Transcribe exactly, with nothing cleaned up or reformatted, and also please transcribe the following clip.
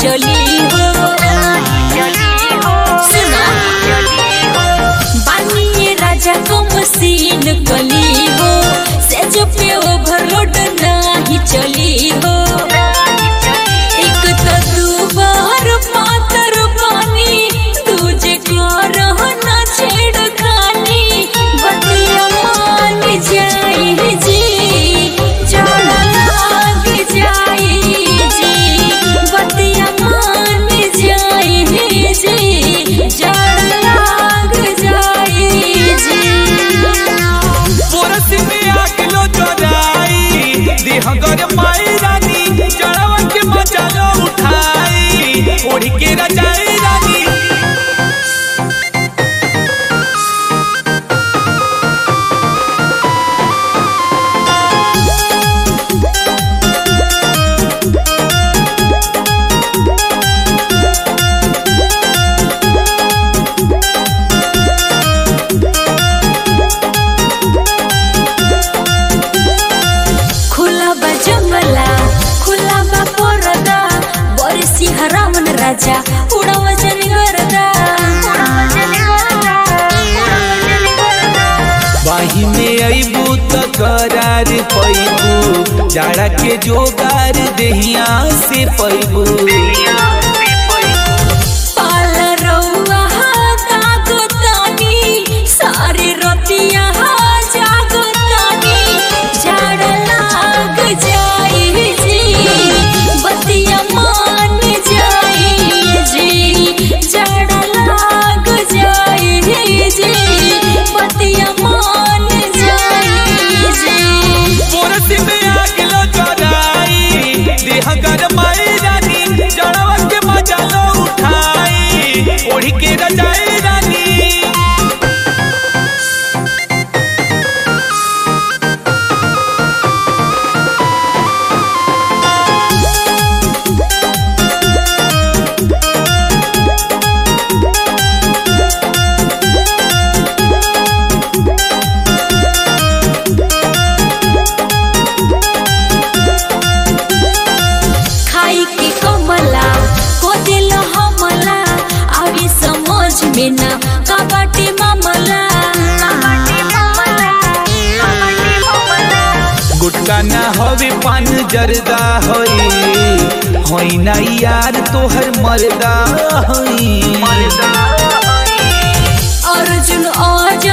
चली हो सुना बानी राजा को मसीन कली हो सेज पे ओवरलोड नहीं चली हो एक तो तू बाहर पातर पानी तुझे को रहना छेड़ खानी बतिया मान जाए जी जड़ लाग जाए जी बतिया मान जाए जी जड़ लाग जाए जी पोरस में आगलो जराई देहगर माई रानी जड़वा के मजा लो उठाई ओढ़ के रजाई रानी राजा उड़ाव चली गरदा बाही में अबू तो करार पैबू जाड़ा के जोगार देहिया से पैबू पाल रउआ तागतानी सारी रतिया जागतानी जाड़ लाग जाए जी बतिया मान जाए जी जड़ लाग जाए जी बतिया मान जाए जी पोरस में आगलो जराई देहगर माई रानी जड़वा के मजा लो उठाई ओढ़ के रजाई रानी खाई के कमला को दिल हमला आवी समझ में ना कबाटी मामला गुटका ना हवे पान जरदा होई होई ना यार तोहर मरदा होई अर्जुन आज